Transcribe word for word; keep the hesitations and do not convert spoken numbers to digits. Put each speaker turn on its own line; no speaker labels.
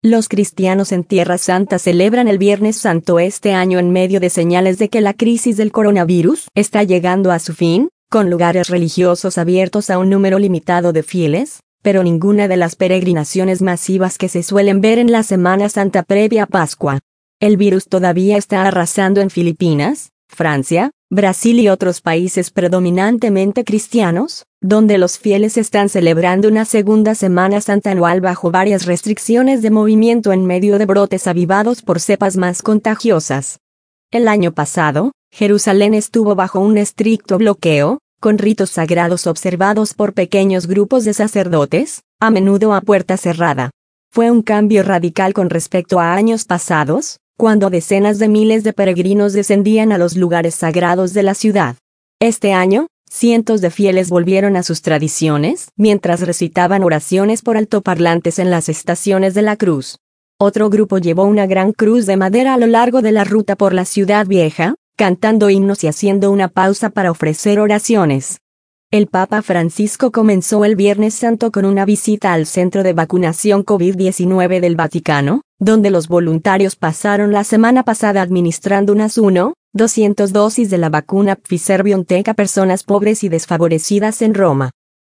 Los cristianos en Tierra Santa celebran el Viernes Santo este año en medio de señales de que la crisis del coronavirus está llegando a su fin, con lugares religiosos abiertos a un número limitado de fieles, pero ninguna de las peregrinaciones masivas que se suelen ver en la Semana Santa previa a Pascua. El virus todavía está arrasando en Filipinas, Francia, Brasil y otros países predominantemente cristianos, donde los fieles están celebrando una segunda Semana Santa anual bajo varias restricciones de movimiento en medio de brotes avivados por cepas más contagiosas. El año pasado, Jerusalén estuvo bajo un estricto bloqueo, con ritos sagrados observados por pequeños grupos de sacerdotes, a menudo a puerta cerrada. Fue un cambio radical con respecto a años pasados, cuando decenas de miles de peregrinos descendían a los lugares sagrados de la ciudad. Este año, cientos de fieles volvieron a sus tradiciones, mientras recitaban oraciones por altoparlantes en las estaciones de la cruz. Otro grupo llevó una gran cruz de madera a lo largo de la ruta por la ciudad vieja, cantando himnos y haciendo una pausa para ofrecer oraciones. El Papa Francisco comenzó el Viernes Santo con una visita al centro de vacunación COVID diecinueve del Vaticano, donde los voluntarios pasaron la semana pasada administrando unas uno punto doscientas dosis de la vacuna Pfizer-BioNTech a personas pobres y desfavorecidas en Roma.